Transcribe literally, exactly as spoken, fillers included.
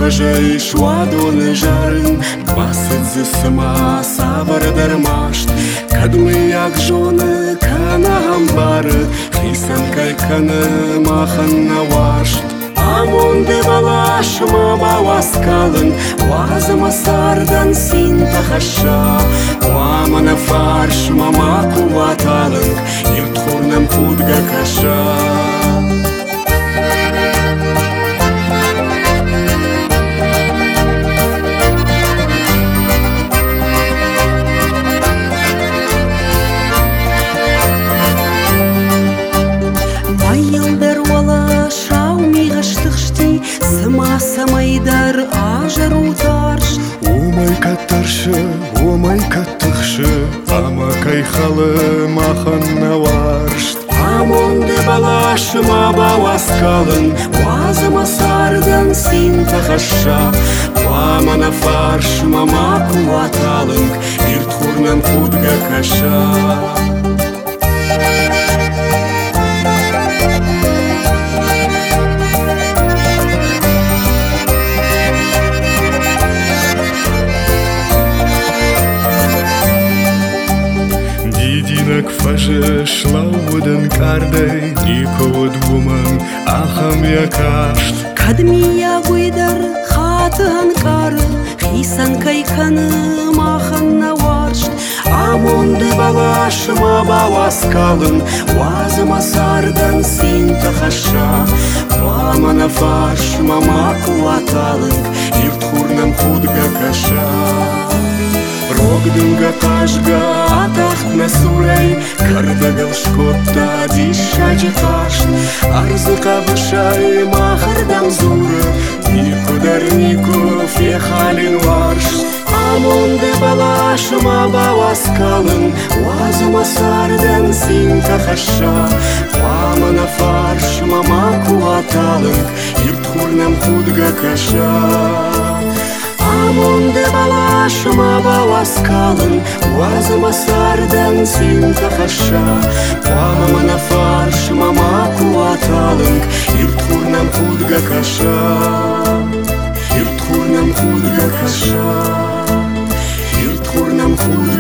фажай шуадоны жарын, басыт зысыма сабырдырмашт. Кадмы як жоны канагам бары, хисан кайканы маханна вашт. Амонды балашыма баваскалын, вазыма сардан син тахаша. Уамана фаршыма маку ваталын, иртхурнам худга каша. Самайдар ажар утарш. Омай каттаршы, омай каттықшы, ама кайхалы маханна варшт. Амонды балашыма баваскалын, вазыма сардан син тахаша. Вамана фаршыма маку ваталын, иртхурнам худга каша. Динак фаже шлауден кардей, никод вуман ахам якашт. Кадмия гуйдар хатыган кары, хисан кайканы маханна варшт. Амонды балашыма баваскалын, вазыма сардан син тахаша. Вамана фаршыма маку ваталын, иртхурнам худга каша. Рогдынга кажга атахтна сурай, кардагал шкотта дишачы кашт. Арзыка бышай махардам зуры, никудар нику фехалин варшт. Амонды балашыма баваскалын, вазыма сардан син тахаша. Вамана фаршыма маку ваталын, иртхурнам худга каша. Амонды балашыма баваскалын, вазыма сардан син тахаша. Вамана фаршыма маку ваталын, иртхурнам худга каша. Иртхурнам худга каша. Иртхурнам худга